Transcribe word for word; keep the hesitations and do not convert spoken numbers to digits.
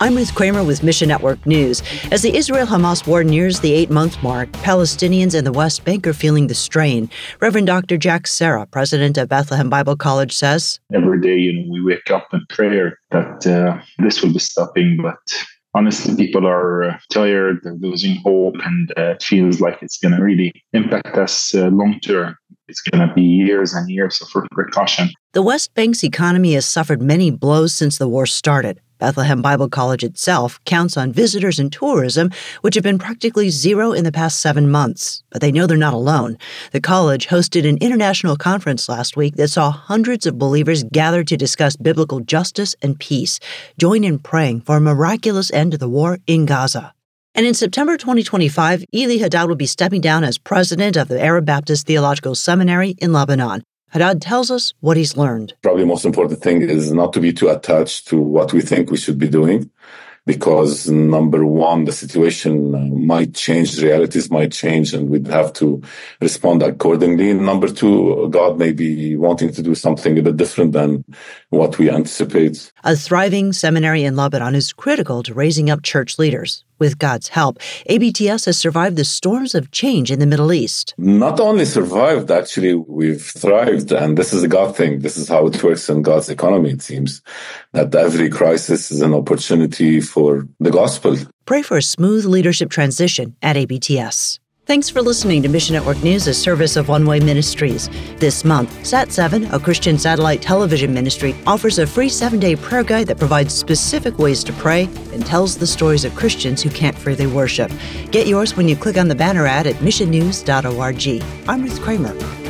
I'm Ruth Kramer with Mission Network News. As the Israel-Hamas war nears the eight-month mark, Palestinians in the West Bank are feeling the strain. Reverend Doctor Jack Serra, president of Bethlehem Bible College, says, Every day, you know, we wake up in prayer that uh, this will be stopping, but honestly, people are uh, tired, they're losing hope, and uh, it feels like it's going to really impact us uh, long-term. It's going to be years and years of repercussion. The West Bank's economy has suffered many blows since the war started. Bethlehem Bible College itself counts on visitors and tourism, which have been practically zero in the past seven months. But they know they're not alone. The college hosted an international conference last week that saw hundreds of believers gather to discuss biblical justice and peace. Join in praying for a miraculous end to the war in Gaza. And in September twenty twenty-five, Eli Haddad will be stepping down as president of the Arab Baptist Theological Seminary in Lebanon. Haddad tells us what he's learned. Probably the most important thing is not to be too attached to what we think we should be doing, because number one, the situation might change, realities might change, and we'd have to respond accordingly. And number two, God may be wanting to do something a bit different than what we anticipate. A thriving seminary in Lebanon is critical to raising up church leaders. With God's help, A B T S has survived the storms of change in the Middle East. Not only survived, actually, we've thrived. And this is a God thing. This is how it works in God's economy, it seems, that every crisis is an opportunity for the gospel. Pray for a smooth leadership transition at A B T S. Thanks for listening to Mission Network News, a service of One Way Ministries. This month, Sat seven, a Christian satellite television ministry, offers a free seven-day prayer guide that provides specific ways to pray and tells the stories of Christians who can't freely worship. Get yours when you click on the banner ad at mission news dot org. I'm Ruth Kramer.